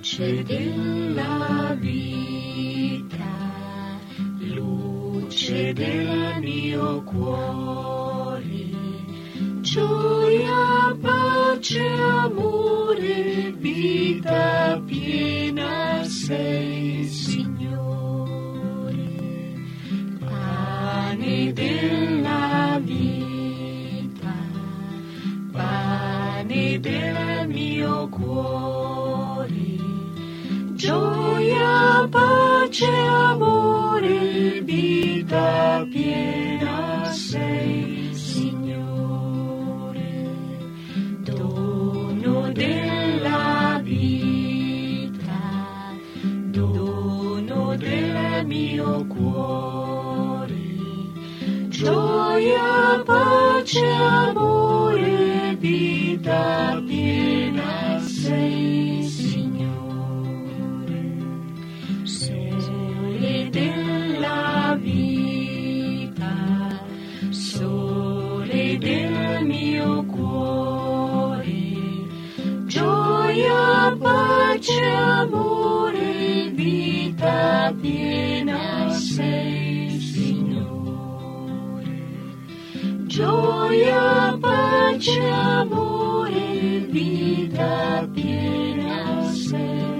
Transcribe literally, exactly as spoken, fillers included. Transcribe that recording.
luce della vita, luce del mio cuore, gioia, pace, amore, vita piena sei, Signore, pane della vita, pane del mio cuore, gioia, pace, amore, vita piena sei, Signore, dono della vita, dono del mio cuore, gioia, pace, amore, vita piena sei, Signore, sole della vita, sole del mio cuore, gioia, pace, amore, vita piena sei, Signore, gioia, pace, amore, vita piena sei.